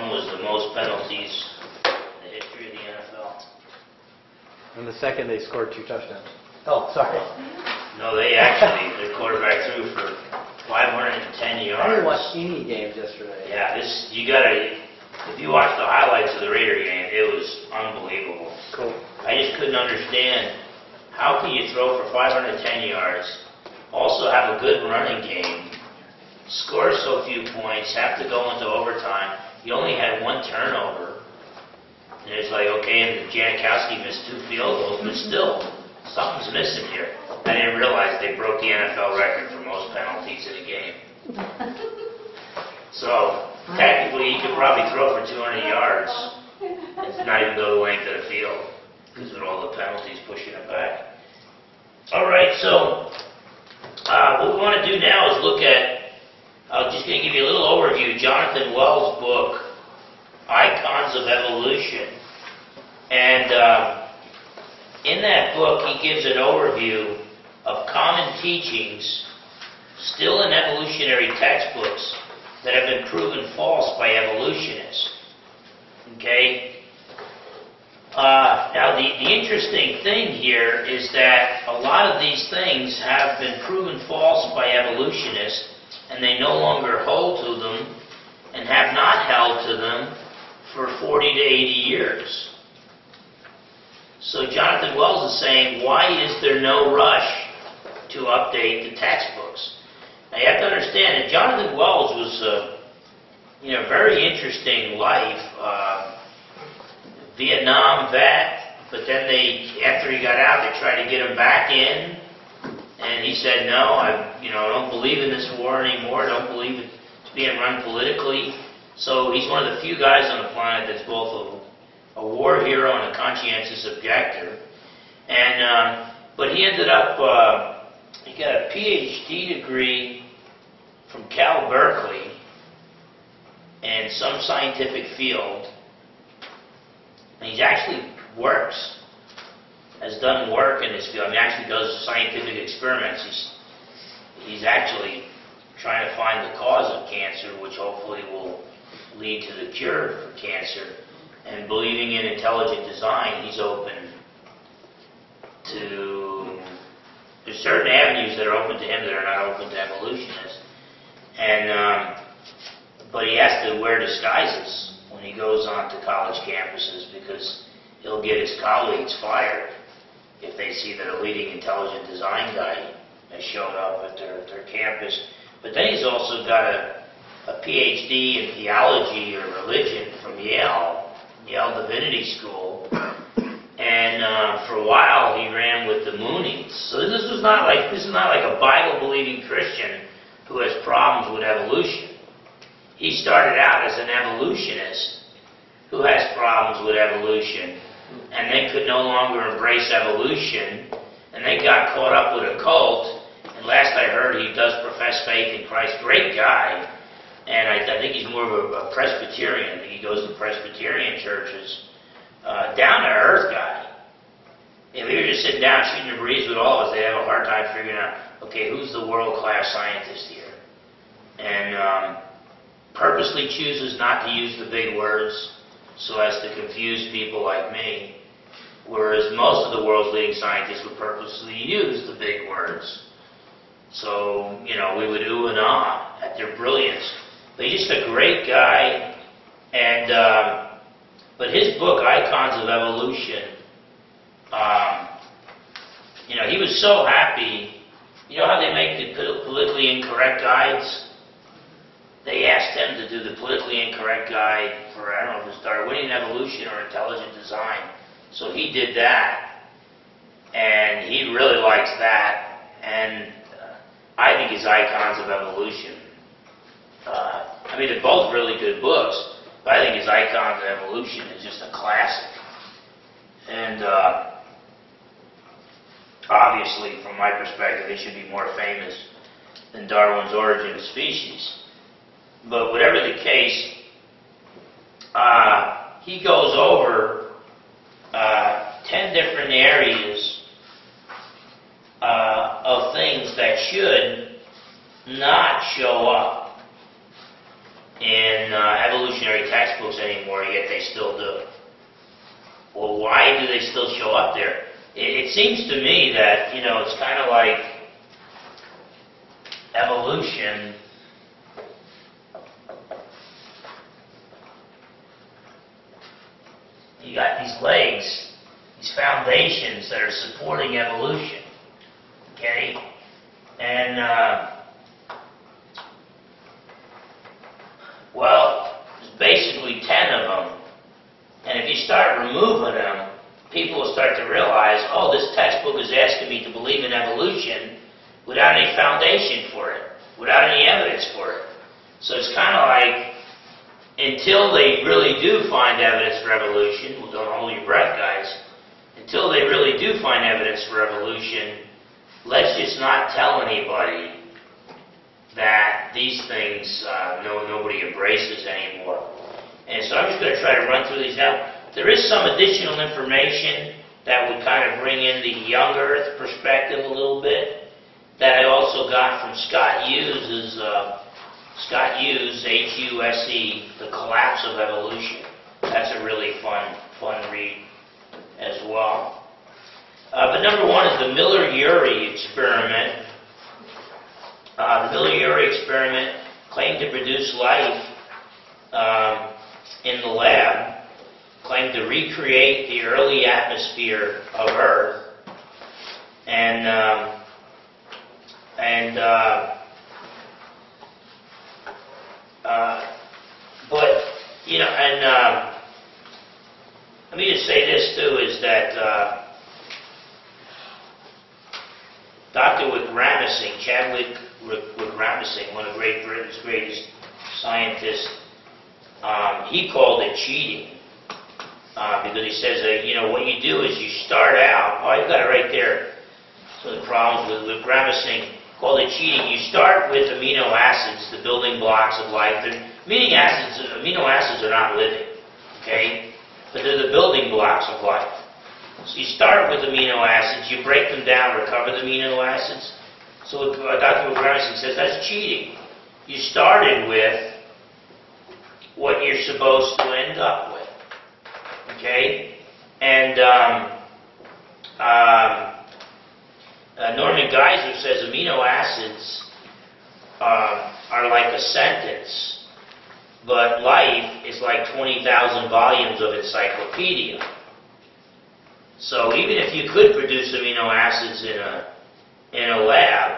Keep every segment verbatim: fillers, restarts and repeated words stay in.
one was the most penalties in the history of the N F L. And the second, they scored two touchdowns. Oh, sorry. No, they actually, their quarterback threw for five hundred ten yards. I didn't watch any games yesterday. Yeah, this, you gotta, if you watch the highlights of the Raider game, it was unbelievable. Cool. I just couldn't understand, how can you throw for five hundred ten yards, also have a good running game, score so few points, have to go into overtime, you only had one turnover, and it's like, okay, and Janikowski missed two field goals, but still, something's missing here. I didn't realize they broke the N F L record for most penalties in a game. So, technically, you could probably throw for two hundred yards and not even go the length of the field because of all the penalties pushing it back. All right, so uh, what we want to do now is look at, I'm just going to give you a little overview, Jonathan Wells' book, Icons of Evolution. And uh, in that book, he gives an overview of common teachings still in evolutionary textbooks that have been proven false by evolutionists. Okay? Uh, now, the, the interesting thing here is that a lot of these things have been proven false by evolutionists, and they no longer hold to them and have not held to them for forty to eighty years. So Jonathan Wells is saying, why is there no rush to update the textbooks? Now you have to understand that Jonathan Wells was a you know, very interesting life. Uh, Vietnam vet, but then they, after he got out, they tried to get him back in, and he said, no, I you know, I don't believe in this war anymore, I don't believe it's being run politically. So he's one of the few guys on the planet that's both a, a war hero and a conscientious objector. And, um, but he ended up, uh, he got a P H D degree from Cal Berkeley in some scientific field. And he actually works, has done work in this field. I mean, actually does scientific experiments. He's, he's actually trying to find the cause of cancer, which hopefully will lead to the cure for cancer. And believing in intelligent design, he's open to, there's certain avenues that are open to him that are not open to evolutionists. And, um, but he has to wear disguises when he goes on to college campuses, because he'll get his colleagues fired if they see that a leading intelligent design guy has shown up at their, their campus. But then he's also got a, a P H D in theology or religion from Yale, Yale Divinity School. And uh, for a while he ran with the Moonies. So this was not like, this is not like a Bible-believing Christian who has problems with evolution. He started out as an evolutionist who has problems with evolution, and they could no longer embrace evolution, and they got caught up with a cult. And last I heard, he does profess faith in Christ. Great guy, and I, I think he's more of a, a Presbyterian. I think he goes to Presbyterian churches. Uh, down-to-earth guy. If we were just sitting down shooting the breeze with all of us, they'd have a hard time figuring out, okay, who's the world-class scientist here? And um, purposely chooses not to use the big words so as to confuse people like me, whereas most of the world's leading scientists would purposely use the big words. So, you know, we would ooh and ah at their brilliance. But he's just a great guy, and um, but his book, Icons of Evolution, um, you know, he was so happy. You know how they make the politically incorrect guides? They asked him to do the politically incorrect guide for, I don't know if it was Darwinian evolution or intelligent design. So he did that, and he really likes that. And uh, I think his Icons of Evolution, uh, I mean, they're both really good books, but I think his Icons of Evolution is just a classic. And uh, obviously, from my perspective, it should be more famous than Darwin's Origin of Species. But whatever the case, uh, he goes over uh, ten different areas uh, of things that should not show up in uh, evolutionary textbooks anymore, yet they still do. Well, why do they still show up there? It, it seems to me that, you know, it's kind of like evolution. You got these legs, these foundations that are supporting evolution, okay? And, uh, well, there's basically ten of them. And if you start removing them, people will start to realize, oh, this textbook is asking me to believe in evolution without any foundation for it, without any evidence for it. So it's kind of like, until they really do find evidence for evolution, well, don't hold your breath, guys, until they really do find evidence for evolution, let's just not tell anybody that these things uh, no, nobody embraces anymore. And so I'm just going to try to run through these now. There is some additional information that would kind of bring in the young Earth perspective a little bit that I also got from Scott Hughes' uh, Scott Hughes, H U S E, The Collapse of Evolution. That's a really fun, fun read as well. Uh, but number one is the Miller-Urey experiment. Uh, the Miller-Urey experiment claimed to produce life um, in the lab, claimed to recreate the early atmosphere of Earth, and um, and uh, Uh, but, you know, and uh, let me just say this, too, is that uh, Doctor Wickramasinghe, Chadwick Wickramasinghe, one of Great Britain's greatest scientists, um, he called it cheating. Uh, because he says that, you know, what you do is you start out, oh, I've got it right there. So the problems with Wickramasinghe, called it cheating. You start with amino acids, the building blocks of life. They're, amino acids, amino acids are not living, okay? But they're the building blocks of life. So you start with amino acids, you break them down, recover the amino acids. So uh, Doctor Wickramasinghe says that's cheating. You started with what you're supposed to end up with, okay? And um, um, Uh, Norman Geisler says amino acids uh, are like a sentence, but life is like twenty thousand volumes of encyclopedia. So even if you could produce amino acids in a in a lab,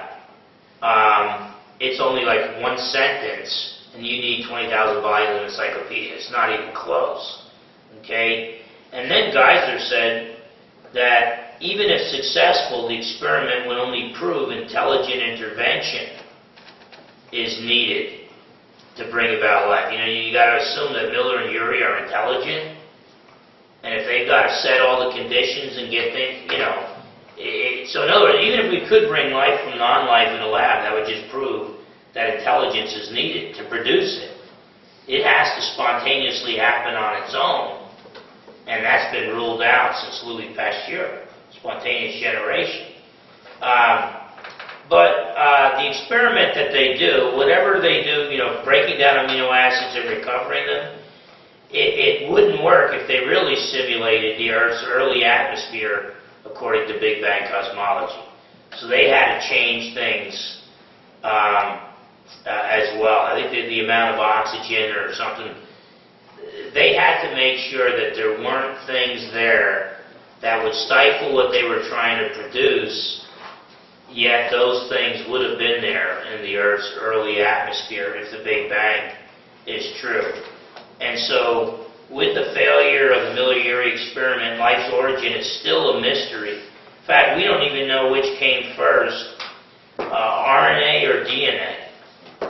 um, it's only like one sentence, and you need twenty thousand volumes of encyclopedia. It's not even close. Okay? And then Geisler said that even if successful, the experiment would only prove intelligent intervention is needed to bring about life. You know, you got to assume that Miller and Urey are intelligent, and if they've got to set all the conditions and get things, you know. It, so in other words, even if we could bring life from non-life in a lab, that would just prove that intelligence is needed to produce it. It has to spontaneously happen on its own, and that's been ruled out since Louis Pasteur. Spontaneous generation. Um, but uh, the experiment that they do, whatever they do, you know, breaking down amino acids and recovering them, it, it wouldn't work if they really simulated the Earth's early atmosphere according to Big Bang cosmology. So they had to change things um, uh, as well. I think the, the amount of oxygen or something, they had to make sure that there weren't things there that would stifle what they were trying to produce, yet those things would have been there in the Earth's early atmosphere if the Big Bang is true. And so, with the failure of the Miller-Urey experiment, life's origin is still a mystery. In fact, we don't even know which came first, uh, R N A or D N A.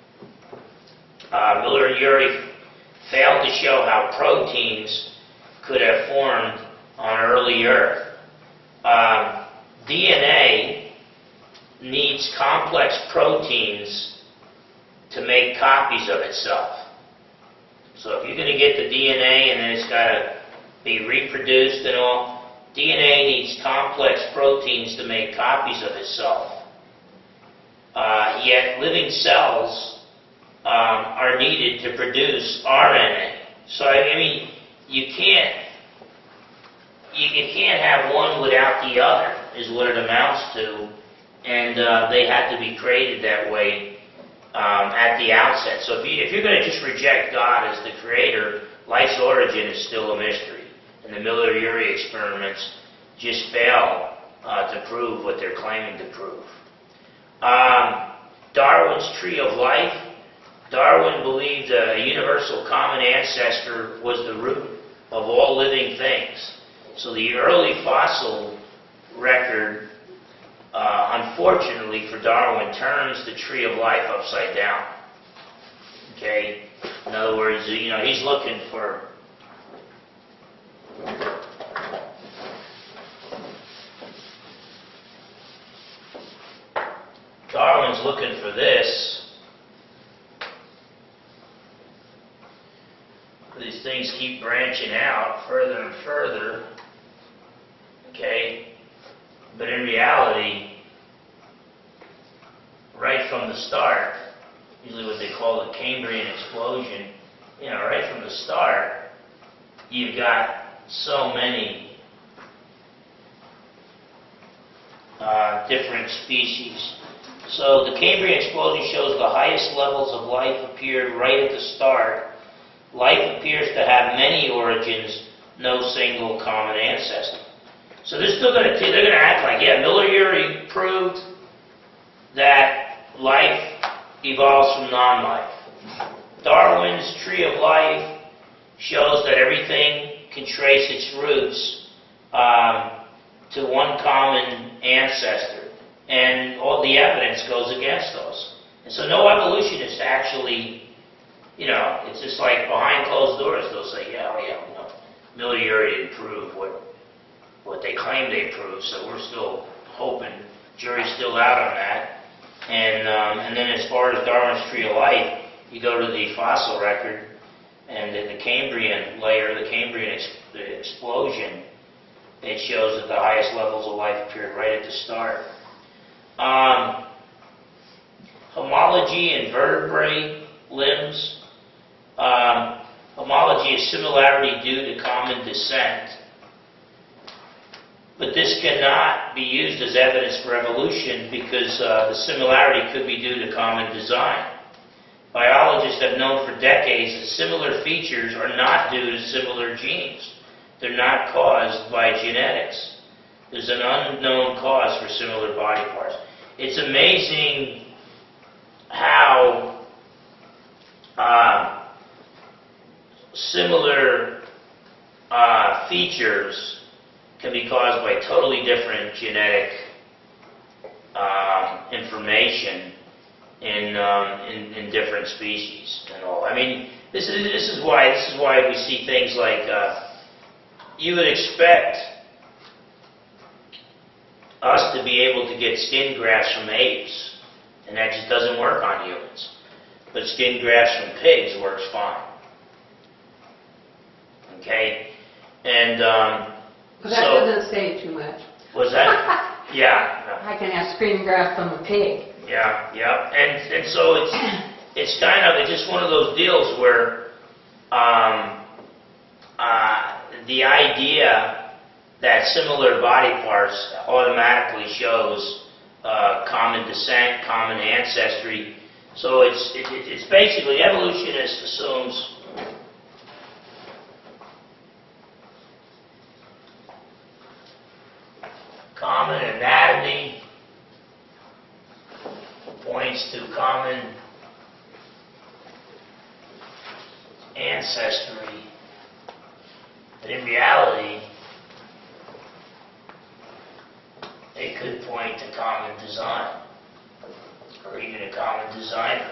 Uh, Miller and Urey failed to show how proteins could have formed on early Earth. Um, D N A needs complex proteins to make copies of itself. So if you're going to get the D N A and then it's got to be reproduced and all, D N A needs complex proteins to make copies of itself. Uh, yet living cells um, are needed to produce R N A. So, I mean, you can't, you, you can't have one without the other, is what it amounts to. And uh, they had to be created that way um, at the outset. So if, you, if you're going to just reject God as the creator, life's origin is still a mystery. And the Miller-Urey experiments just fail uh, to prove what they're claiming to prove. Um, Darwin's tree of life. Darwin believed a universal common ancestor was the root of all living things. So the early fossil record, uh, unfortunately for Darwin, turns the tree of life upside down. Okay? In other words, you know, he's looking for Darwin's looking for this. These things keep branching out further and further. Okay? But in reality, right from the start, usually what they call the Cambrian explosion, you know, right from the start, you've got so many uh, different species. So the Cambrian explosion shows the highest levels of life appeared right at the start. Life appears to have many origins, no single common ancestor. So they're still going to they're going to act like, yeah, Miller-Urey proved that life evolves from non-life. Darwin's tree of life shows that everything can trace its roots um, to one common ancestor, and all the evidence goes against those. And so no evolutionist actually, you know, it's just like behind closed doors, they'll say, yeah, oh yeah, no, Miller-Urey didn't prove what, what they claim they proved, so we're still hoping, jury's still out on that. And, um, and then as far as Darwin's tree of life, you go to the fossil record, and in the Cambrian layer, the Cambrian ex the explosion, it shows that the highest levels of life appeared right at the start. Um, homology in vertebrate limbs. Um, homology is similarity due to common descent. But this cannot be used as evidence for evolution because uh, the similarity could be due to common design. Biologists have known for decades that similar features are not due to similar genes. They're not caused by genetics. There's an unknown cause for similar body parts. It's amazing how uh, similar uh, features can be caused by totally different genetic um, information in, um, in in different species and all. I mean, this is this is why this is why we see things like uh, you would expect us to be able to get skin grafts from apes, and that just doesn't work on humans. But skin grafts from pigs works fine. Okay, and um, Well, that so, doesn't say too much. was that? Yeah. No. I can have skin graft from a pig. Yeah, yeah, and and so it's it's kind of it's just one of those deals where um, uh, the idea that similar body parts automatically shows uh, common descent, common ancestry. So it's it, it, it's basically evolutionist assumes common anatomy points to common ancestry, but in reality, they could point to common design, or even a common designer.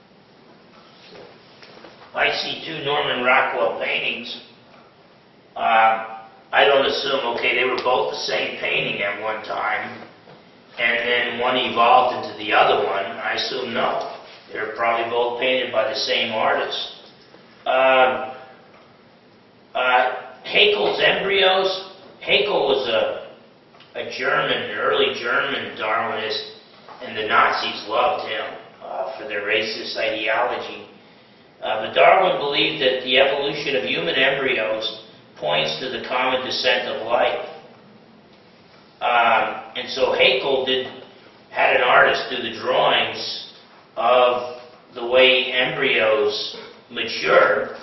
I see two Norman Rockwell paintings. Uh, I don't assume, okay, they were both the same painting at one time, and then one evolved into the other one. I assume no. They're probably both painted by the same artist. Um, uh, Haeckel's embryos. Haeckel was a, a German, an early German Darwinist, and the Nazis loved him uh, for their racist ideology. Uh, but Darwin believed that the evolution of human embryos points to the common descent of life. Um, and so Haeckel did, had an artist do the drawings of the way embryos mature.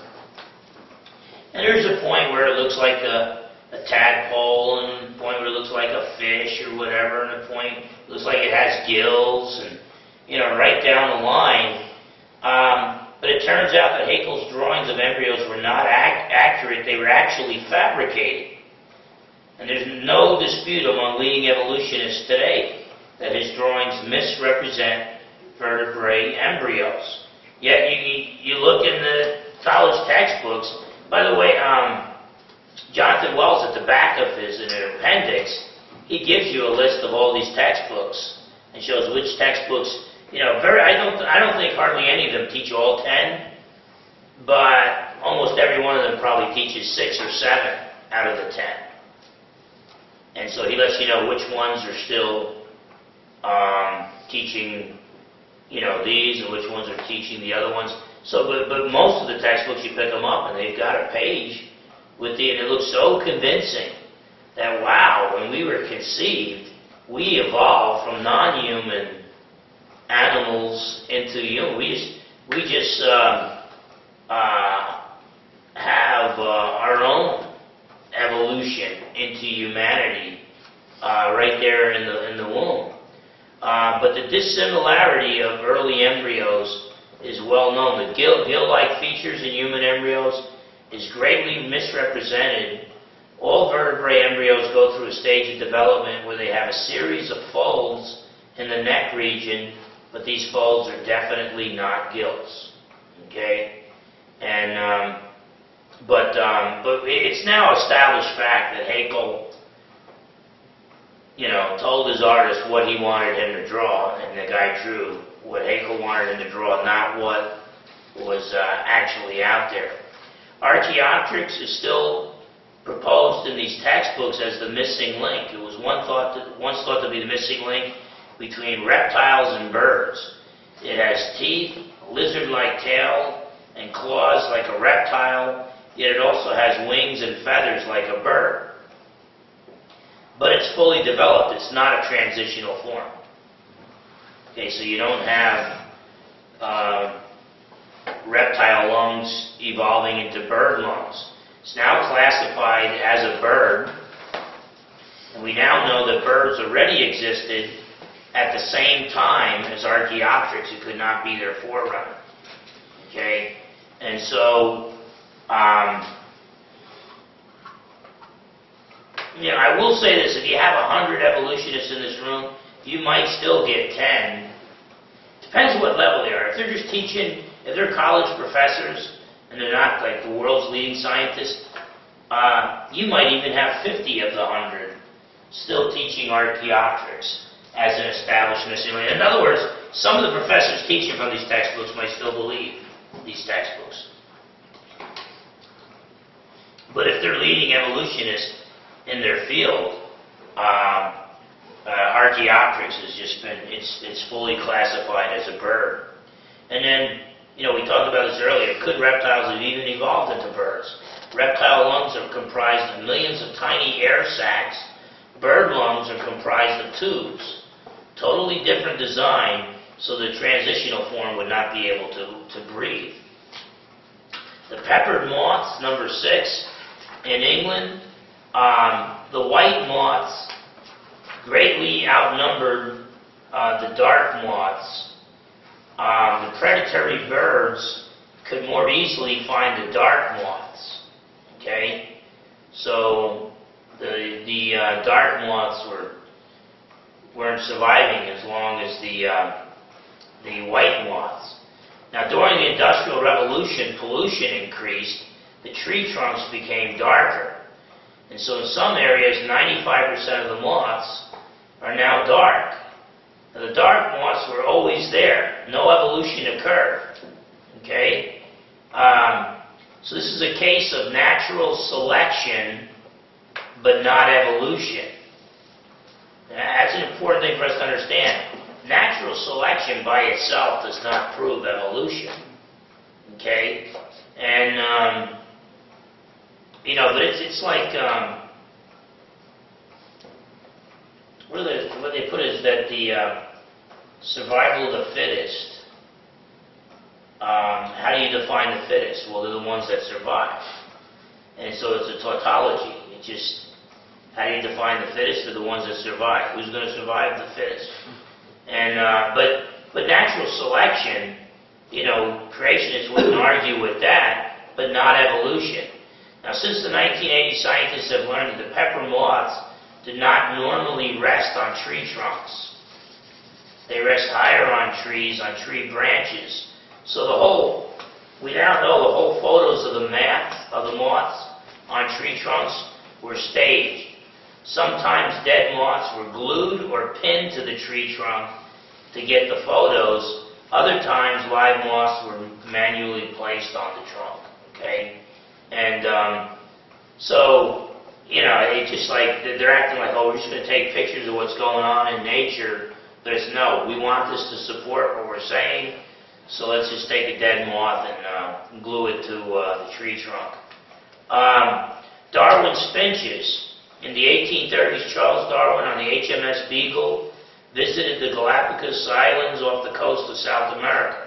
And there's a point where it looks like a, a tadpole, and a point where it looks like a fish or whatever, and a point it looks like it has gills, and, you know, right down the line. Um, but it turns out that Haeckel's drawings of embryos were not ac- accurate. They were actually fabricated. And there's no dispute among leading evolutionists today that his drawings misrepresent vertebrate embryos. Yet you, you look in the college textbooks. By the way, um, Jonathan Wells, at the back of his in an appendix, he gives you a list of all these textbooks and shows which textbooks. You know, very. I don't. I don't think hardly any of them teach all ten, but almost every one of them probably teaches six or seven out of the ten. And so he lets you know which ones are still um, teaching, you know, these, and which ones are teaching the other ones. So, but, but most of the textbooks, you pick them up, and they've got a page with the, and it looks so convincing that, wow, when we were conceived, we evolved from non-human animals into human. We just, we just uh, uh, have uh, our own evolution into humanity uh, right there in the in the womb. Uh, but the dissimilarity of early embryos is well known. The gill, gill-like features in human embryos is greatly misrepresented. All vertebrate embryos go through a stage of development where they have a series of folds in the neck region, but these folds are definitely not gills. Okay? And, um, but, um, but it's now established fact that Haeckel, you know, told his artist what he wanted him to draw, and the guy drew what Haeckel wanted him to draw, not what was uh, actually out there. Archaeopteryx is still proposed in these textbooks as the missing link. It was one thought to, once thought to be the missing link between reptiles and birds. It has teeth, a lizard-like tail, and claws like a reptile, yet it also has wings and feathers like a bird. But it's fully developed. It's not a transitional form. Okay, so you don't have uh, reptile lungs evolving into bird lungs. It's now classified as a bird, and we now know that birds already existed at the same time as Archaeopteryx. It could not be their forerunner. Okay, and so, um, you know, I will say this: if you have a hundred evolutionists in this room, you might still get ten. Depends what level they are. If they're just teaching, if they're college professors and they're not like the world's leading scientists, uh, you might even have fifty of the hundred still teaching Archaeopteryx as an established missing link. In other words, some of the professors teaching from these textbooks might still believe these textbooks. But if they're leading evolutionists in their field, um, uh, Archaeopteryx has just been, it's, it's fully classified as a bird. And then, you know, we talked about this earlier, could reptiles have even evolved into birds? Reptile lungs are comprised of millions of tiny air sacs. Bird lungs are comprised of tubes. Totally different design, so the transitional form would not be able to, to breathe. The peppered moths, number six, in England, um, the white moths greatly outnumbered uh, the dark moths. Um, the predatory birds could more easily find the dark moths. Okay, so the the uh, dark moths were weren't surviving as long as the uh, the white moths. Now, during the Industrial Revolution, pollution increased. The tree trunks became darker, and so in some areas, ninety-five percent of the moths are now dark. Now, the dark moths were always there. No evolution occurred. Okay? Um, so this is a case of natural selection, but not evolution. That's an important thing for us to understand. Natural selection by itself does not prove evolution. okay? And, um, you know, but it's, it's like, um, where they, what they put is that the uh, survival of the fittest, um, how do you define the fittest? Well, they're the ones that survive. And so it's a tautology. It just, how do you define the fittest? They're the ones that survive. Who's going to survive? The fittest. And, uh, but, but natural selection, you know, creationists wouldn't argue with that, but not evolution. Now, since the nineteen eighties, scientists have learned that the pepper moths do not normally rest on tree trunks. They rest higher on trees, on tree branches. So the whole, we now know the whole photos of the map of the moths on tree trunks were staged. Sometimes dead moths were glued or pinned to the tree trunk to get the photos. Other times, live moths were manually placed on the trunk, okay? And um, so, you know, it's just like, they're acting like, oh, we're just going to take pictures of what's going on in nature. But it's, no, we want this to support what we're saying, so let's just take a dead moth and uh, glue it to uh, the tree trunk. Um, Darwin's finches. In the eighteen thirties, Charles Darwin on the H M S Beagle visited the Galapagos Islands off the coast of South America.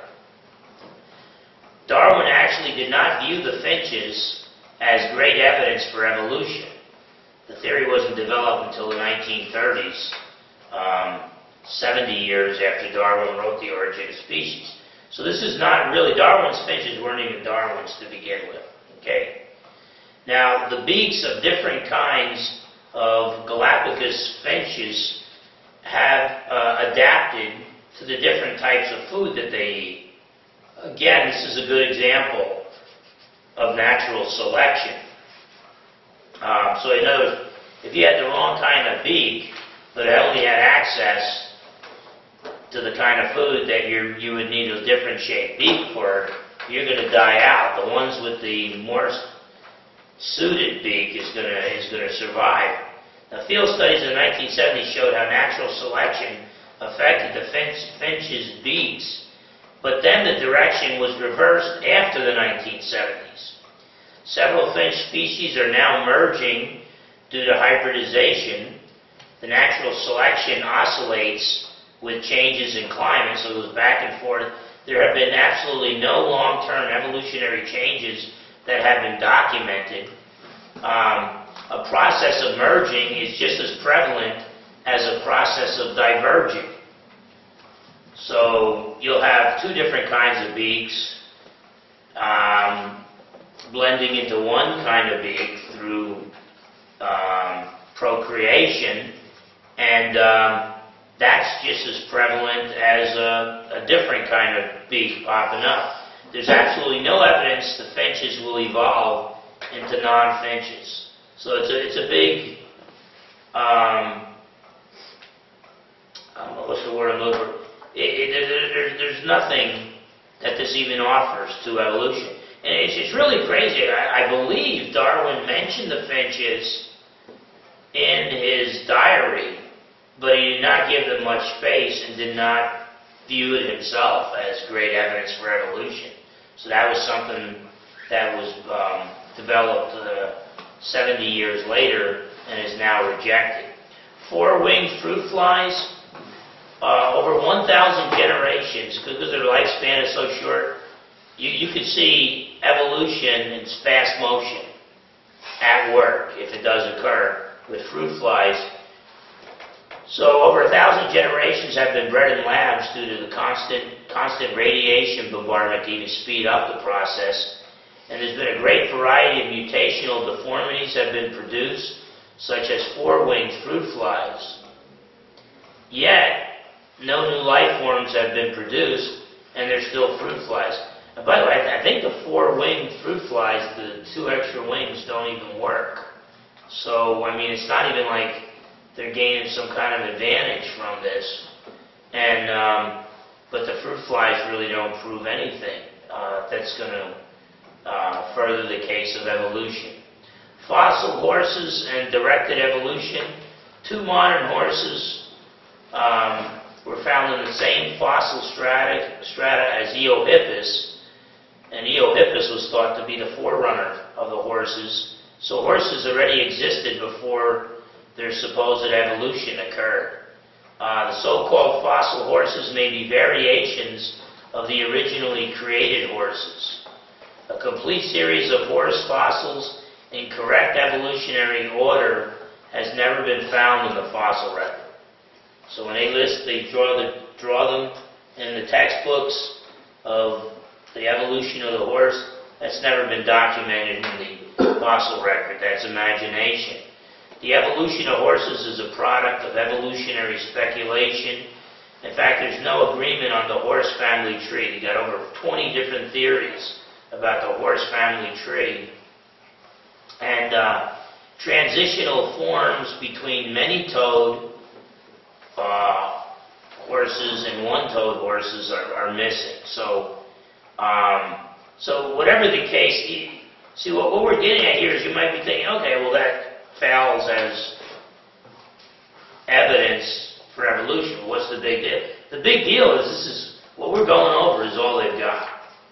Darwin actually did not view the finches as great evidence for evolution. The theory wasn't developed until the nineteen thirties, um, seventy years after Darwin wrote The Origin of Species. So this is not really, Darwin's finches weren't even Darwin's to begin with, okay? Now, the beaks of different kinds of Galapagos finches have uh, adapted to the different types of food that they eat. Again, this is a good example of natural selection. Um, so in other words, if you had the wrong kind of beak, but it only had access to the kind of food that you you would need a different shaped beak for, you're going to die out. The ones with the more suited beak is going to is going to survive. Now, field studies in the nineteen seventies showed how natural selection affected the finch, finch's beaks, but then the direction was reversed after the nineteen seventies. Several finch species are now merging due to hybridization. The natural selection oscillates with changes in climate, so it goes back and forth. There have been absolutely no long-term evolutionary changes that have been documented. Um, a process of merging is just as prevalent as a process of diverging. So you'll have two different kinds of beaks um, blending into one kind of beak through um, procreation, and um, that's just as prevalent as a, a different kind of beak popping up. There's absolutely no evidence the finches will evolve into non-finches. So it's a, it's a big, um, I don't know, what's the word I'm looking for? It, it, there, there's nothing that this even offers to evolution. And it's, it's really crazy. I, I believe Darwin mentioned the finches in his diary, but he did not give them much space and did not view it himself as great evidence for evolution. So that was something that was um, developed uh, seventy years later and is now rejected. Four-winged fruit flies, uh, over one thousand generations, because their lifespan is so short, you, you could see evolution in fast motion at work, if it does occur, with fruit flies. So over a thousand generations have been bred in labs due to the constant, constant radiation bombardment to even speed up the process. And there's been a great variety of mutational deformities have been produced, such as four-winged fruit flies. Yet, no new life forms have been produced, and they're still fruit flies. And by the way, I think the four-winged fruit flies, the two extra wings, don't even work. So, I mean, it's not even like they're gaining some kind of advantage from this. And, um, but the fruit flies really don't prove anything uh, that's going to uh, further the case of evolution. Fossil horses and directed evolution. Two modern horses um, were found in the same fossil strata, strata as Eohippus, and Eohippus was thought to be the forerunner of the horses. So horses already existed before their supposed evolution occurred. Uh, the so-called fossil horses may be variations of the originally created horses. A complete series of horse fossils in correct evolutionary order has never been found in the fossil record. So when they list, they draw, the, draw them in the textbooks of the evolution of the horse. That's never been documented in the fossil record. That's imagination. The evolution of horses is a product of evolutionary speculation. In fact, there's no agreement on the horse family tree. You got over twenty different theories about the horse family tree. And uh, transitional forms between many-toed uh, horses and one-toed horses are, are missing. So, um, so whatever the case, you, see what, what we're getting at here is you might be thinking, okay, well that fails as evidence for evolution. What's the big deal? The big deal is this is what we're going over is all they've got.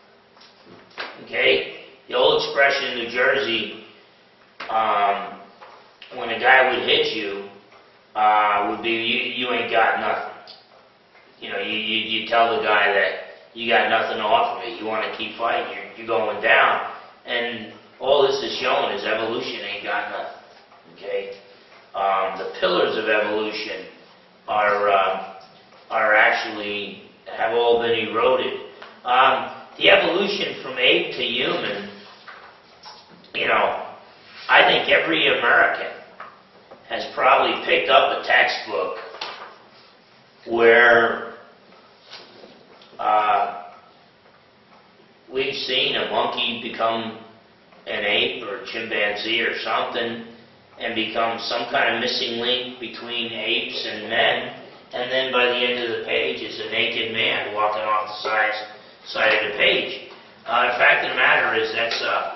Okay? The old expression in New Jersey, um, when a guy would hit you, uh, would be, you, you ain't got nothing. You know, you, you, you tell the guy that you got nothing to offer me. You want to keep fighting. You're, you're going down. And all this is showing is evolution ain't got nothing. Okay? Um, the pillars of evolution are, um, are actually, have all been eroded. Um, the evolution from ape to human, you know, I think every American has probably picked up a textbook where uh, we've seen a monkey become an ape or a chimpanzee or something and become some kind of missing link between apes and men, and then by the end of the page is a naked man walking off the side, side of the page. Uh, the fact of the matter is that's uh,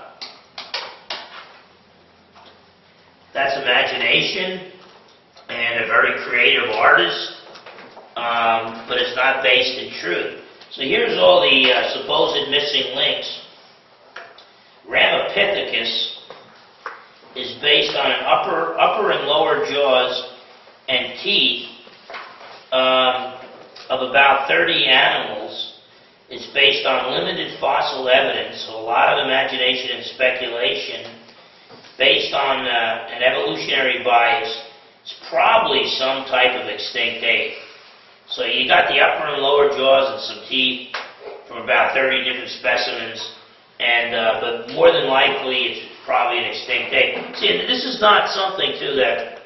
that's imagination and a very creative artist, um, but it's not based in truth. So here's all the uh, supposed missing links. Ramapithecus is based on an upper, upper and lower jaws and teeth um, of about thirty animals. It's based on limited fossil evidence, so a lot of imagination and speculation. Based on uh, an evolutionary bias, it's probably some type of extinct ape. So you got the upper and lower jaws and some teeth from about thirty different specimens, and uh, but more than likely it's probably an extinct ape. See, this is not something too that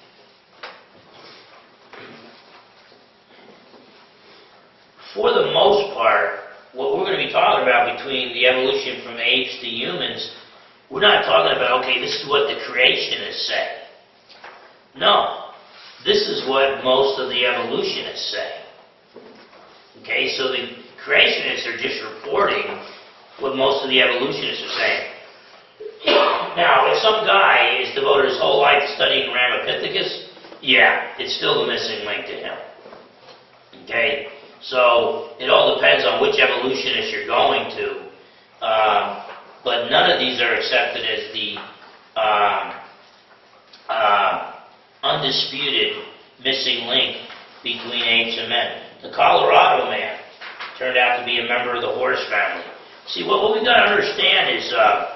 for the most part, what we're going to be talking about between the evolution from apes to humans, we're not talking about, okay, this is what the creationists say. No. This is what most of the evolutionists say. Okay, so the creationists are just reporting what most of the evolutionists are saying. Now, if some guy is devoted his whole life to studying Ramapithecus, yeah, it's still the missing link to him. Okay? So, it all depends on which evolutionist you're going to. Um, but none of these are accepted as the um, uh, undisputed missing link between apes and men. The Colorado man turned out to be a member of the horse family. See, what, what we've got to understand is uh,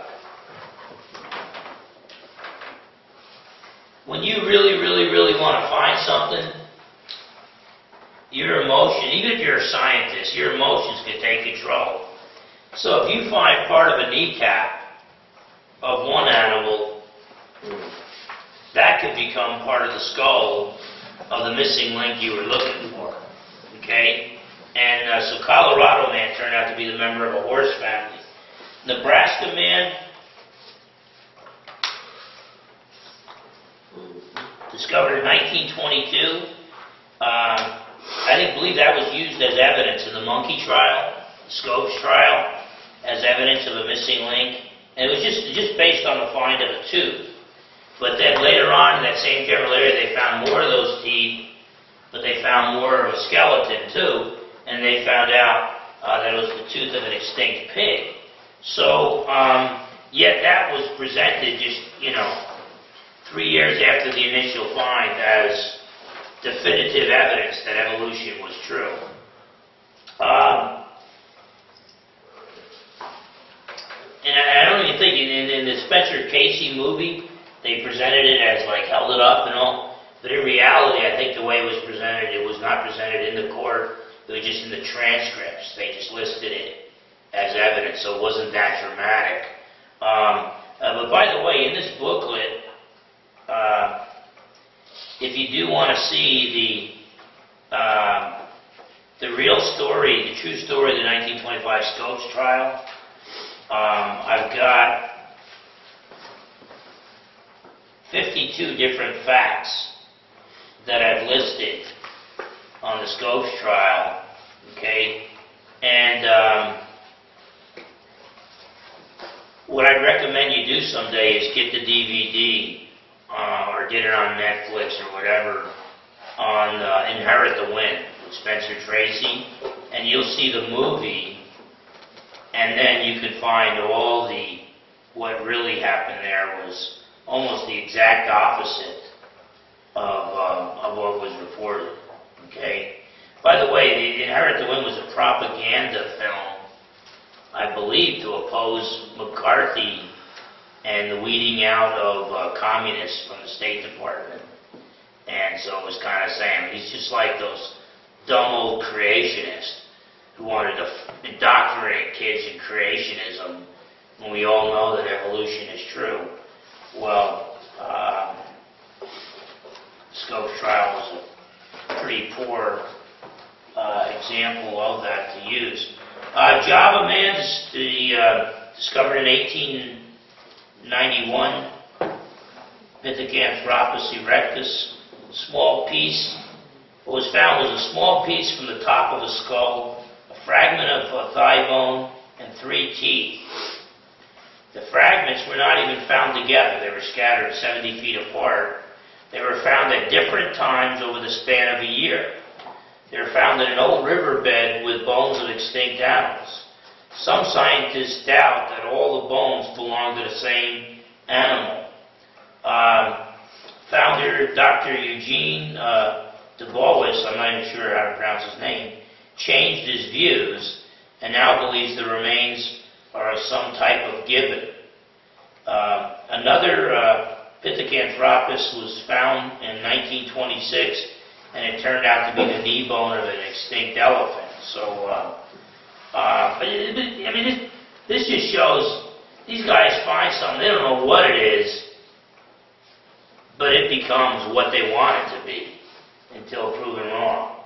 when you really, really, really want to find something, your emotion, even if you're a scientist, your emotions can take control. So if you find part of a kneecap of one animal, that could become part of the skull of the missing link you were looking for. Okay? And uh, so Colorado man turned out to be the member of a horse family. Nebraska man discovered in nineteen twenty-two. Um, I think believe that was used as evidence in the monkey trial, the Scopes trial, as evidence of a missing link. And it was just, just based on the find of a tooth. But then later on in that same general area, they found more of those teeth, but they found more of a skeleton too, and they found out uh, that it was the tooth of an extinct pig. So, um, yet that was presented just, you know, three years after the initial find as definitive evidence that evolution was true. Um, and I, I don't even think in, in, in the Spencer Casey movie, they presented it as like held it up and all, but in reality, I think the way it was presented, it was not presented in the court, it was just in the transcripts. They just listed it as evidence, so it wasn't that dramatic. Um, uh, but by the way, in this booklet, uh, if you do want to see the uh, the real story, the true story of the nineteen twenty-five Scopes trial, um, I've got fifty-two different facts that I've listed on the Scopes trial, okay? And um, what I'd recommend you do someday is get the D V D uh, or get it on Netflix or whatever on uh, Inherit the Wind with Spencer Tracy, and you'll see the movie, and then you can find all the, what really happened there was almost the exact opposite of, um, of what was reported, okay? By the way, the Inherit the Wind was a propaganda film, I believe, to oppose McCarthy and the weeding out of uh, communists from the State Department. And so it was kind of saying, he's just like those dumb old creationists who wanted to f- indoctrinate kids in creationism when we all know that evolution is true. Well, uh, Scopes trial was a pretty poor uh, example of that to use. Uh, Java Man, the, uh, discovered in eighteen ninety-one, Pithecanthropus erectus, small piece. What was found was a small piece from the top of the skull, a fragment of a thigh bone, and three teeth. The fragments were not even found together. They were scattered seventy feet apart. They were found at different times over the span of a year. They were found in an old riverbed with bones of extinct animals. Some scientists doubt that all the bones belong to the same animal. Um, founder Doctor Eugene uh, Dubowis, I'm not even sure how to pronounce his name, changed his views and now believes the remains are of some type of gibbon. Uh, another uh, Pithecanthropus was found in nineteen twenty-six, and it turned out to be the knee bone of an extinct elephant. So, uh, uh, but it, it, I mean, this, this just shows these guys find something, they don't know what it is, but it becomes what they want it to be until proven wrong.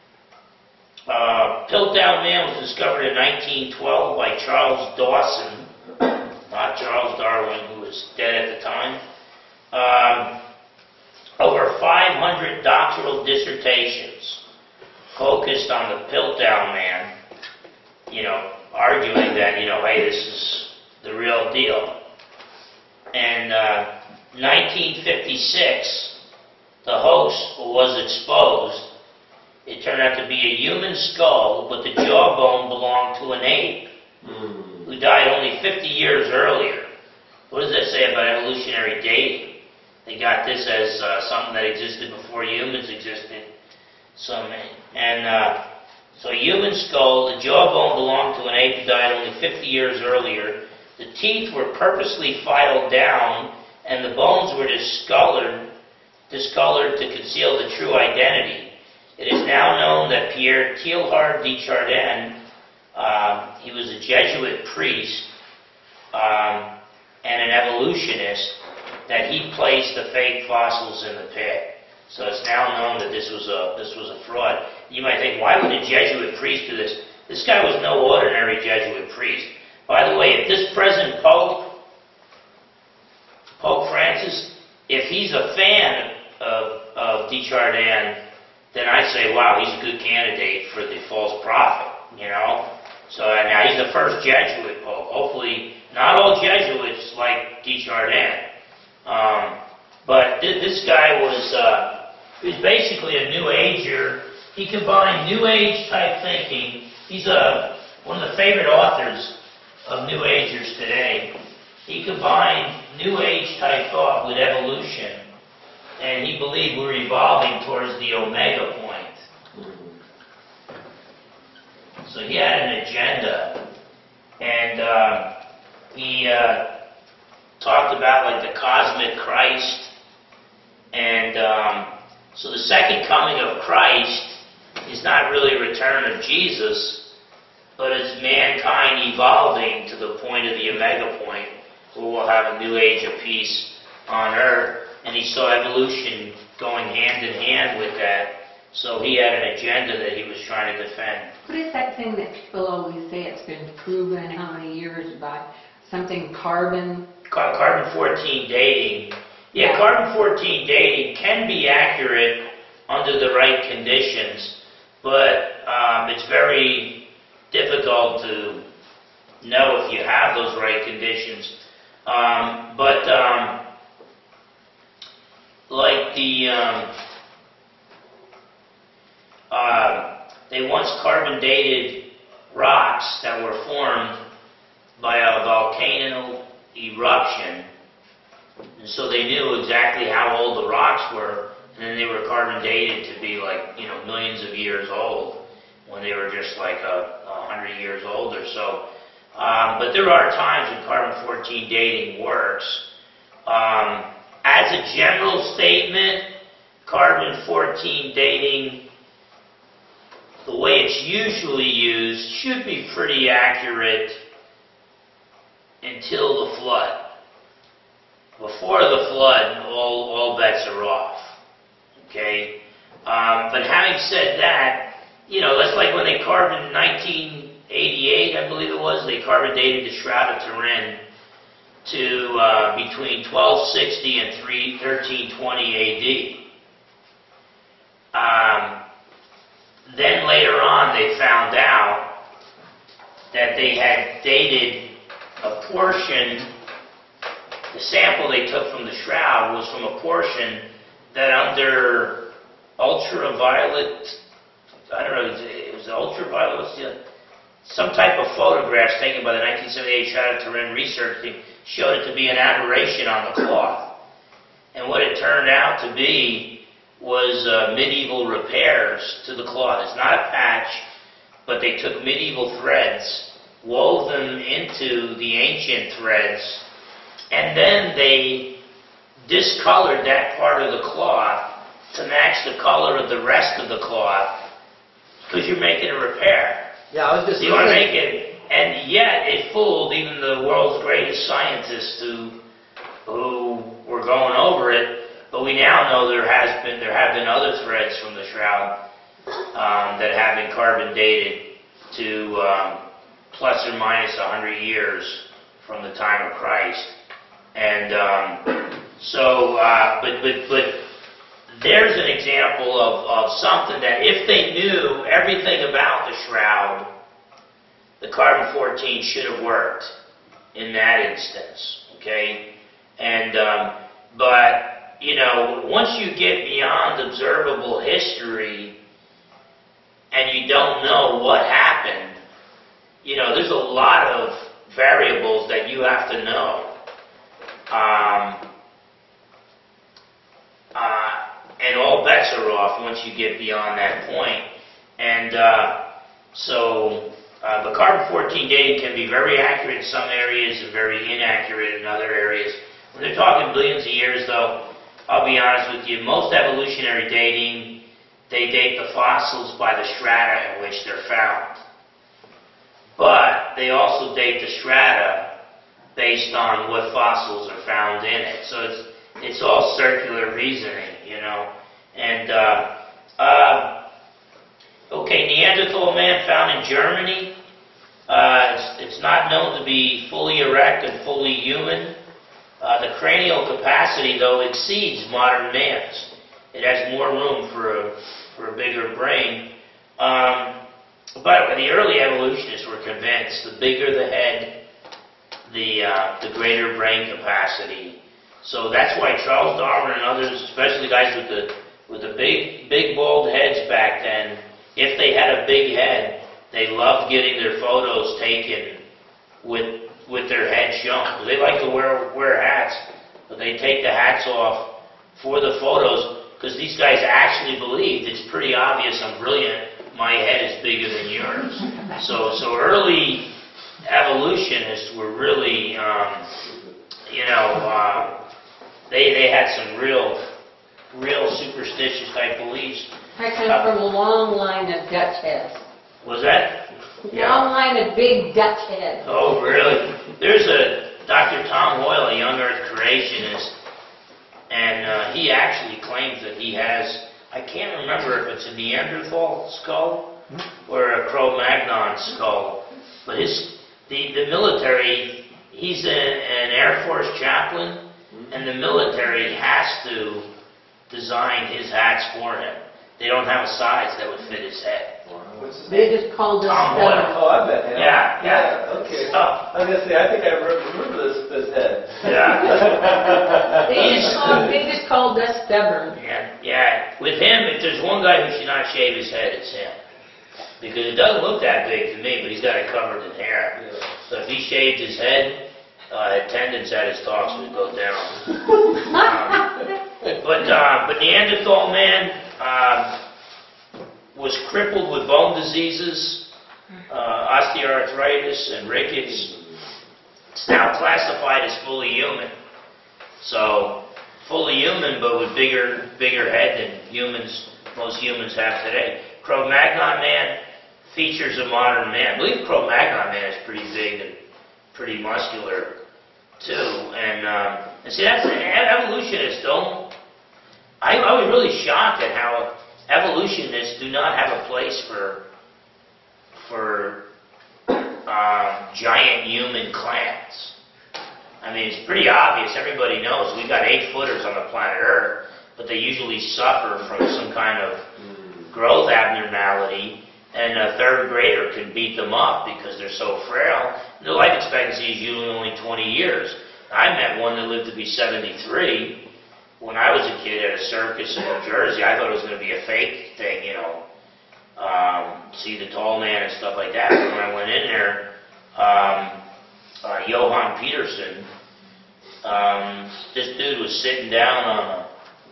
Uh, Piltdown Man was discovered in nineteen twelve by Charles Dawson, not Charles Darwin, who was dead at the time. Um, over five hundred doctoral dissertations focused on the Piltdown Man, you know, arguing that, you know, hey, this is the real deal. And uh, nineteen fifty-six, the hoax was exposed. It turned out to be a human skull, but the jawbone belonged to an ape mm. who died only fifty years earlier. What does that say about evolutionary dating? They got this as uh, something that existed before humans existed. Some, and uh, so a human skull, the jawbone belonged to an ape who died only fifty years earlier. The teeth were purposely filed down, and the bones were discolored, discolored to conceal the true identity. It is now known that Pierre Teilhard de Chardin, um, he was a Jesuit priest um, and an evolutionist, that he placed the fake fossils in the pit. So it's now known that this was a this was a fraud. You might think, why would a Jesuit priest do this? This guy was no ordinary Jesuit priest. By the way, if this present Pope, Pope Francis, if he's a fan of, of de Chardin, then I say, wow, he's a good candidate for the false prophet, you know? So uh, now he's the first Jesuit Pope. Hopefully, not all Jesuits like de Chardin. Um, but th- this guy was, uh, he was basically a New Ager. He combined New Age type thinking. He's uh, one of the favorite authors of New Agers today. He combined New Age type thought with evolution, and he believed we're evolving towards the omega point. So he had an agenda, and uh, he uh, talked about like the cosmic Christ, and um, so the second coming of Christ is not really a return of Jesus, but it's mankind evolving to the point of the omega point, where we'll have a new age of peace on earth. And he saw evolution going hand in hand with that, so he had an agenda that he was trying to defend. What is that thing that people always say it's been proven how many years by something carbon? Car- Carbon fourteen dating. Yeah, carbon fourteen dating can be accurate under the right conditions, but um, it's very difficult to know if you have those right conditions. Um, but um, like the um, uh, they once carbon dated rocks that were formed by a volcano eruption, and so they knew exactly how old the rocks were, and then they were carbon dated to be like, you know, millions of years old when they were just like a, a hundred years old or so. Um, but there are times when carbon fourteen dating works. Um, as a general statement, carbon fourteen dating, the way it's usually used, should be pretty accurate until the flood. Before the flood, all, all bets are off. Okay? Um, but having said that, you know, that's like when they carbon in nineteen eighty-eight, I believe it was, they carbon dated the Shroud of Turin to uh, between twelve sixty and thirteen twenty A D. Um, then later on, they found out that they had dated a portion. The sample they took from the shroud was from a portion that under ultraviolet, I don't know, it was ultraviolet, what's the, some type of photographs taken by the nineteen seventy-eight Shroud of Turin research team showed it to be an aberration on the cloth. And what it turned out to be was uh, medieval repairs to the cloth. It's not a patch, but they took medieval threads, wove them into the ancient threads, and then they discolored that part of the cloth to match the color of the rest of the cloth, because you're making a repair. Yeah, I was just So you want to thinking- make it, and yet it fooled even the world's greatest scientists who, who were going over it. But we now know there has been, there have been other threads from the shroud um, that have been carbon dated to um, plus or minus a hundred years from the time of Christ. And um, so, uh, but, but, but there's an example of, of something that if they knew everything about the shroud, the carbon fourteen should have worked in that instance, okay? And, um, but, you know, once you get beyond observable history and you don't know what happened, you know, there's a lot of variables that you have to know. Um, uh, and all bets are off once you get beyond that point. And uh, so, uh, but carbon fourteen dating can be very accurate in some areas and very inaccurate in other areas. When they're talking billions of years, though, I'll be honest with you, most evolutionary dating, they date the fossils by the strata in which they're found. But they also date the strata based on what fossils are found in it. So it's it's all circular reasoning, you know. And uh, uh, okay, Neanderthal man found in Germany. Uh, it's, it's not known to be fully erect and fully human. Uh, the cranial capacity, though, exceeds modern man's. It has more room for a, for a bigger brain. Um, but the early evolutionists were convinced the bigger the head, the uh, the greater brain capacity. So that's why Charles Darwin and others, especially the guys with the with the big big bald heads back then, if they had a big head, they loved getting their photos taken with with their head shown. They like to wear wear hats, but they take the hats off for the photos because these guys actually believed it's pretty obvious I'm brilliant. My head is bigger than yours. So so early evolutionists were really, um, you know, uh, they they had some real real superstitious type beliefs. I come from a long line of Dutch heads. Was that? Long line of big Dutch heads. Oh, really? There's a Doctor Tom Hoyle, a young Earth creationist, and uh, he actually claims that he has, I can't remember if it's a Neanderthal skull or a Cro-Magnon skull, but his the, the military, he's a, an Air Force chaplain, and the military has to design his hats for him. They don't have a size that would fit his head. What's his They name? just called us Tom stubborn. Hoyle. Oh, I bet. Yeah, yeah. Okay. Oh. I was gonna say, I think I re- remember this this head. Yeah. They just called, they just called us stubborn. Yeah, yeah. With him, if there's one guy who should not shave his head, it's him. Because it doesn't look that big to me, but he's got it covered in hair. Yeah. So if he shaved his head, uh, attendance at his talks would go down. um, but uh, but Neanderthal man um, was crippled with bone diseases, uh, osteoarthritis, and rickets. It's now classified as fully human. So fully human, but with bigger bigger head than humans, most humans have today. Cro-Magnon man, features of modern man. I believe Cro-Magnon man is pretty big and pretty muscular too. And um, and see, that's evolutionists don't. I, I was really shocked at how evolutionists do not have a place for for um, giant human clans. I mean, it's pretty obvious. Everybody knows we got eight footers on the planet Earth, but they usually suffer from some kind of growth abnormality, and a third grader can beat them up because they're so frail. Their life expectancy is usually only twenty years. I met one that lived to be seventy-three. When I was a kid at a circus in New Jersey, I thought it was going to be a fake thing, you know, um, see the tall man and stuff like that. But when I went in there, um, uh, Johan Peterson, um, this dude was sitting down on a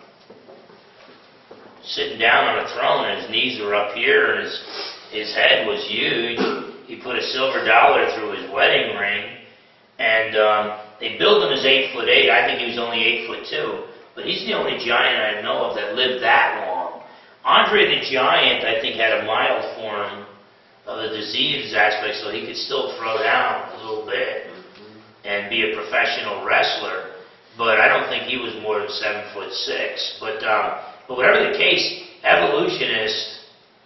sitting down on a throne, and his knees were up here, and his his head was huge. He put a silver dollar through his wedding ring, and um, they billed him as eight foot eight. I think he was only eight foot two, but he's the only giant I know of that lived that long. Andre the Giant, I think, had a mild form of the disease aspect, so he could still throw down a little bit and be a professional wrestler. But I don't think he was more than seven foot six. But um, but whatever the case, evolutionists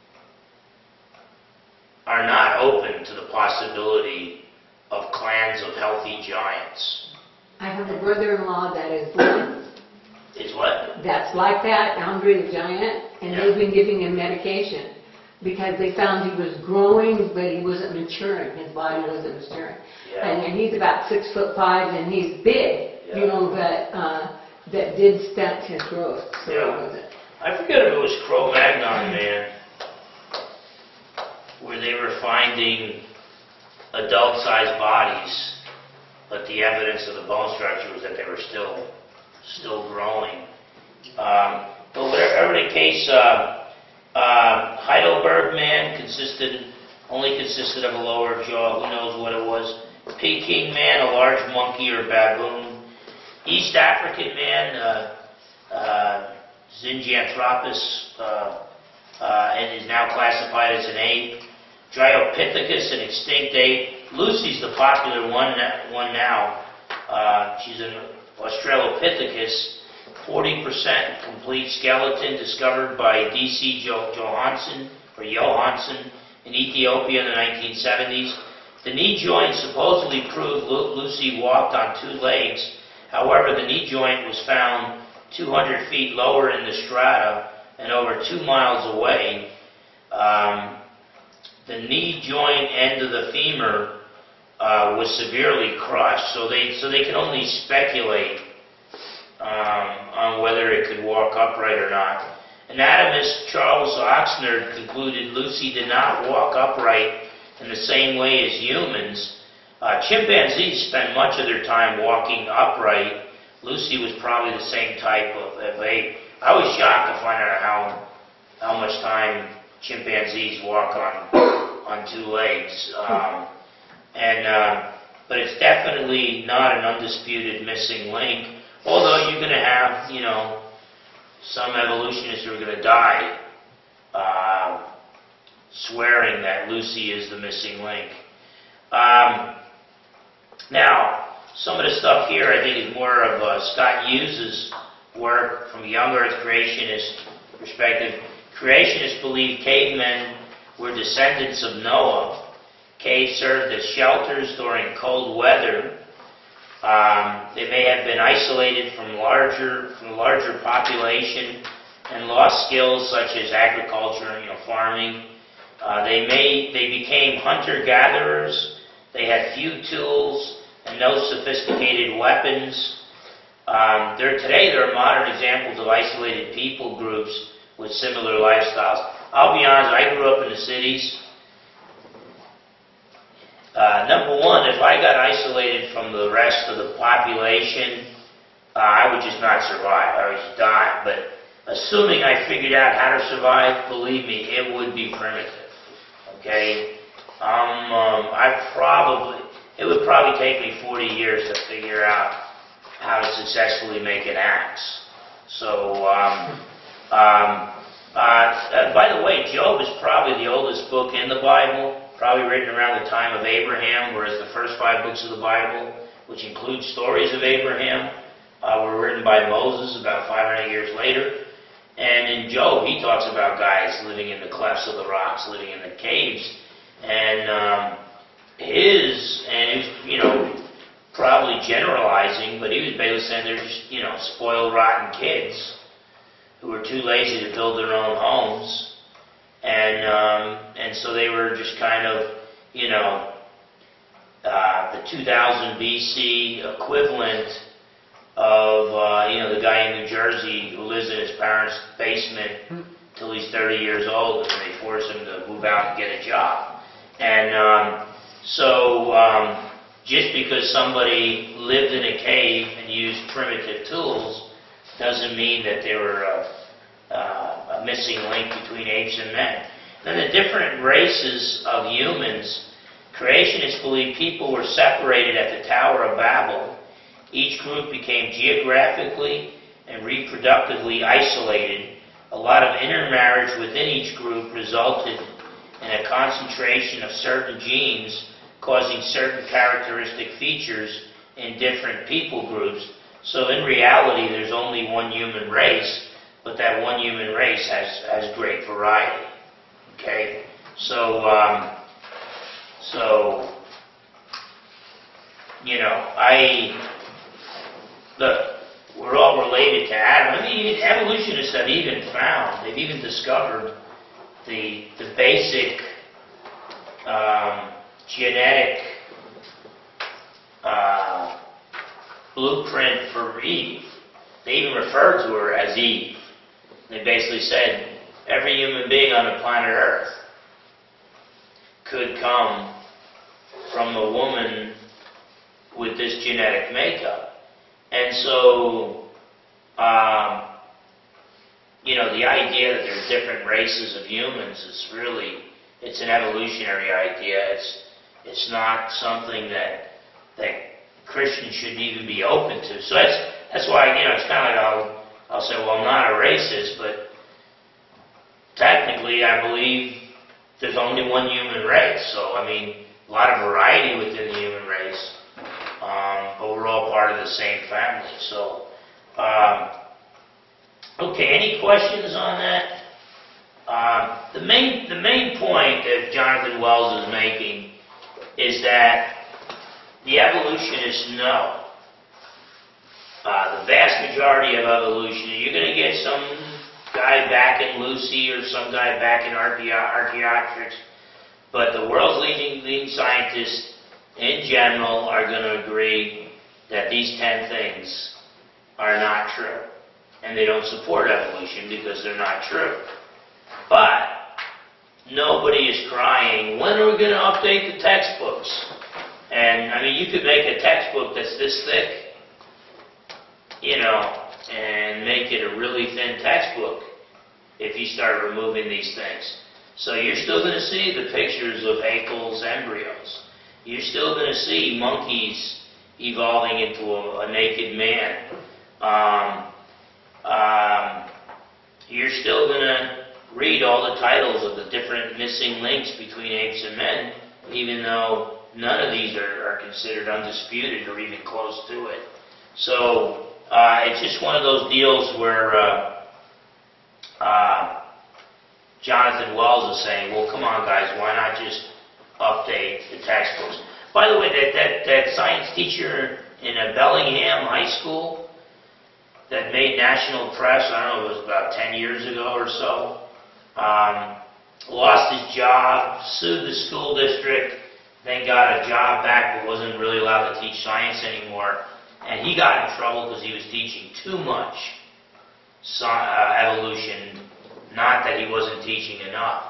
are not open to the possibility of clans of healthy giants. I have a brother-in-law that is like, It's what? that's like that, Andre the Giant, and Yeah. they've been giving him medication because they found he was growing, but he wasn't maturing. His body wasn't maturing. Yeah. And, and he's about six foot five, and he's big, Yeah. you know, but uh, that did stunt his growth. So Yeah. it wasn't. I forget if it was Cro-Magnon man, where they were finding adult-sized bodies, but the evidence of the bone structure was that they were still still growing. Um, but whatever the case, uh, uh, Heidelberg man consisted only consisted of a lower jaw. Who knows what it was? Peking man, a large monkey or baboon. East African man, uh, uh, Zingianthropus, uh, uh, and is now classified as an ape. Dryopithecus, an extinct ape. Lucy's the popular one, one now. Uh, she's an Australopithecus, forty percent complete skeleton discovered by D C Jo- Johansson, or Johansson in Ethiopia in the nineteen seventies. The knee joint supposedly proved Lu- Lucy walked on two legs. However, the knee joint was found two hundred feet lower in the strata and over two miles away. Um, the knee joint end of the femur uh, was severely crushed, so they so they can only speculate um, on whether it could walk upright or not. Anatomist Charles Oxnard concluded Lucy did not walk upright in the same way as humans. Uh, chimpanzees spend much of their time walking upright. Lucy was probably the same type of, of ape. I was shocked to find out how how much time chimpanzees walk on on two legs. Um, and uh, but it's definitely not an undisputed missing link. Although you're going to have, you know, some evolutionists who are going to die uh, swearing that Lucy is the missing link. Um, now, some of the stuff here I think is more of uh, Scott Hughes' work from a young Earth creationist perspective. Creationists believe cavemen were descendants of Noah. Caves served as shelters during cold weather. Um, they may have been isolated from larger from larger population and lost skills such as agriculture, you know, farming. Uh, they may they became hunter-gatherers. They had few tools and no sophisticated weapons. Um, there today there are modern examples of isolated people groups with similar lifestyles. I'll be honest, I grew up in the cities. Uh, number one, if I got isolated from the rest of the population, uh, I would just not survive. I would just die. But assuming I figured out how to survive, believe me, it would be primitive. Okay? Um, um, I probably, it would probably take me forty years to figure out how to successfully make an axe. So, um, um, uh, uh, by the way, Job is probably the oldest book in the Bible. Probably written around the time of Abraham, whereas the first five books of the Bible, which include stories of Abraham, uh, were written by Moses about five hundred years later. And in Job, he talks about guys living in the clefts of the rocks, living in the caves. And um, his, and he was, you know, probably generalizing, but he was basically saying they're just, you know, spoiled, rotten kids who were too lazy to build their own homes. And um, and so they were just kind of, you know, uh, the two thousand B C equivalent of, uh, you know, the guy in New Jersey who lives in his parents' basement till he's thirty years old, and they force him to move out and get a job. And um, so um, just because somebody lived in a cave and used primitive tools doesn't mean that they were Uh, Uh, a missing link between apes and men. Then the different races of humans, creationists believe people were separated at the Tower of Babel. Each group became geographically and reproductively isolated. A lot of intermarriage within each group resulted in a concentration of certain genes causing certain characteristic features in different people groups. So in reality, there's only one human race, but that one human race has, has great variety. Okay? So, um, so, you know, I, look, we're all related to Adam. I mean, evolutionists have even found, they've even discovered the, the basic um, genetic uh, blueprint for Eve. They even referred to her as Eve. They basically said every human being on the planet Earth could come from a woman with this genetic makeup. And so, um, you know, the idea that there's different races of humans is really, it's an evolutionary idea. It's, it's not something that, that Christians should even be open to. So that's, that's why, you know, it's kind of like I'll, I'll say, well, I'm not a racist, but technically I believe there's only one human race. So, I mean, a lot of variety within the human race, um, but we're all part of the same family. So, um, okay, any questions on that? Um, the main the main point that Jonathan Wells is making is that the evolutionists know. Uh, the vast majority of evolution, you're going to get some guy back in Lucy or some guy back in Archae- Archaeopteryx, but the world's leading, leading scientists in general are going to agree that these ten things are not true. And they don't support evolution because they're not true. But nobody is crying, when are we going to update the textbooks? And, I mean, you could make a textbook that's this thick, you know, and make it a really thin textbook if you start removing these things. So you're still going to see the pictures of Haeckel's embryos. You're still going to see monkeys evolving into a, a naked man. Um, um, you're still going to read all the titles of the different missing links between apes and men, even though none of these are, are considered undisputed or even close to it. So uh, it's just one of those deals where uh, uh, Jonathan Wells is saying, well, come on, guys, why not just update the textbooks? By the way, that, that, that science teacher in a Bellingham high school that made national press, I don't know, it was about ten years ago or so, um, lost his job, sued the school district, then got a job back but wasn't really allowed to teach science anymore. And he got in trouble because he was teaching too much sci- uh, evolution, not that he wasn't teaching enough.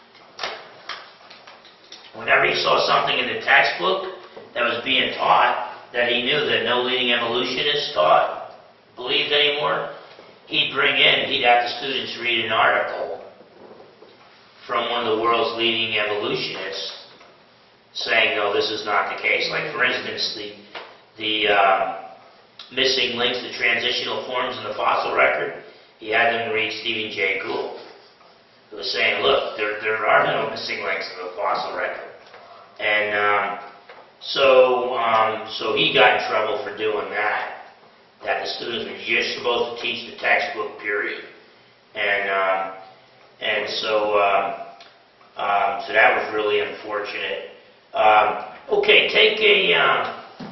Whenever he saw something in the textbook that was being taught that he knew that no leading evolutionist taught, believed anymore, he'd bring in, he'd have the students read an article from one of the world's leading evolutionists saying, no, this is not the case. Like, for instance, the, the uh, missing links to transitional forms in the fossil record, he had them read Stephen Jay Gould, who was saying, look, there, there are no missing links in the fossil record. And um, so, um, so he got in trouble for doing that, that the students were just supposed to teach the textbook, period. And, um, and so, um, um, so that was really unfortunate. Um, okay, take a, um,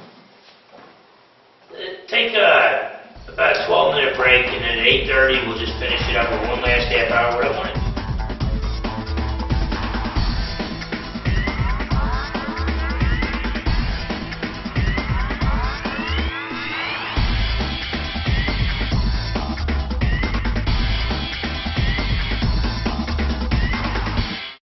take a, about a twelve minute break, and then at eight thirty we'll just finish it up with one last half hour. I want to